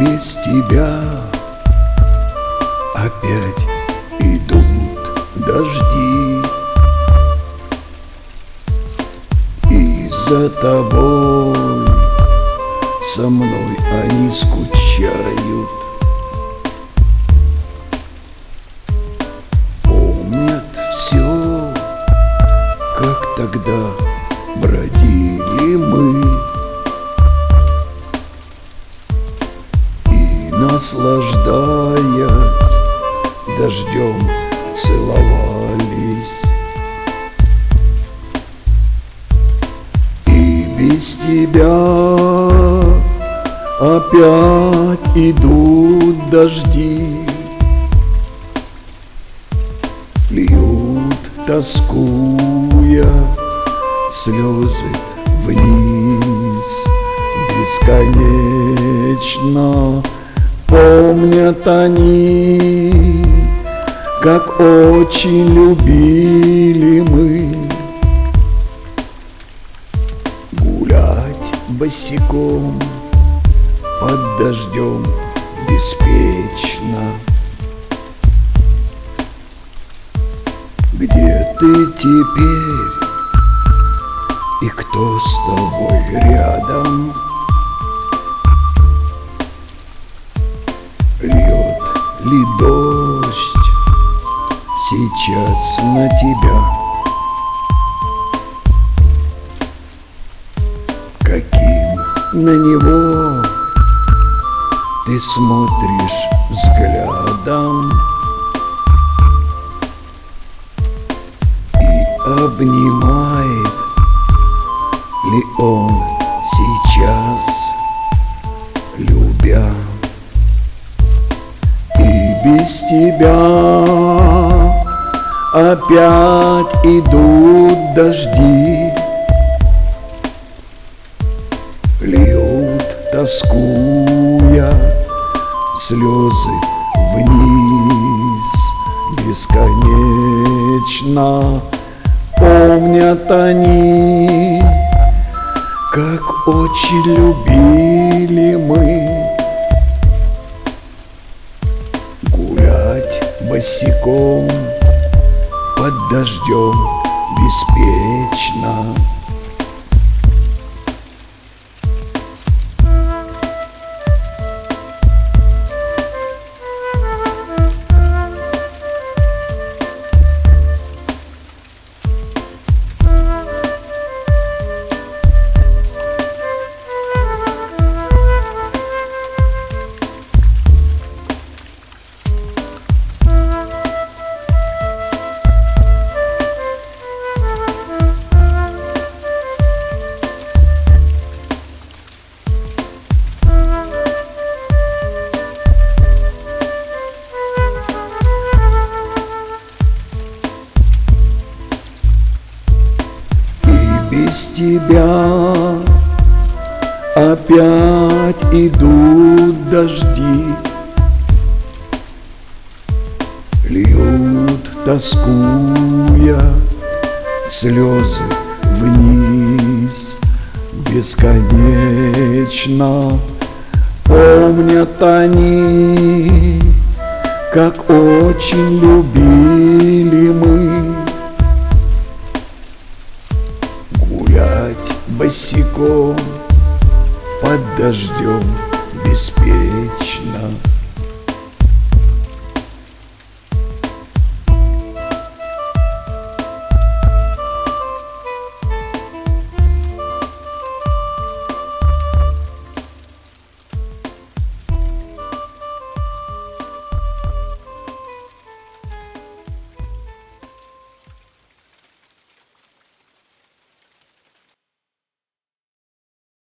без тебя опять идут дожди, и за тобой со мной они скучают. Помнят все, как тогда бродили мы и, наслаждаясь дождем, целовались. И без тебя опять идут дожди, льют, тоскуя, слезы вниз. Бесконечно помнят они, как очень любили мы гулять босиком под дождем беспечно. Где ты теперь и кто с тобой рядом? Льет ли дождь сейчас на тебя? Каким на него ты смотришь взглядом и обнимает ли он сейчас, любя? И без тебя опять идут дожди, льют, тоскуя, слезы вниз. Бесконечно помнят они, как очень любили мы гулять босиком под дождем беспечно. Без тебя опять идут дожди, льют, тоскуя, слезы вниз. Бесконечно помнят они, как очень любили мы босиком под дождем беспечно.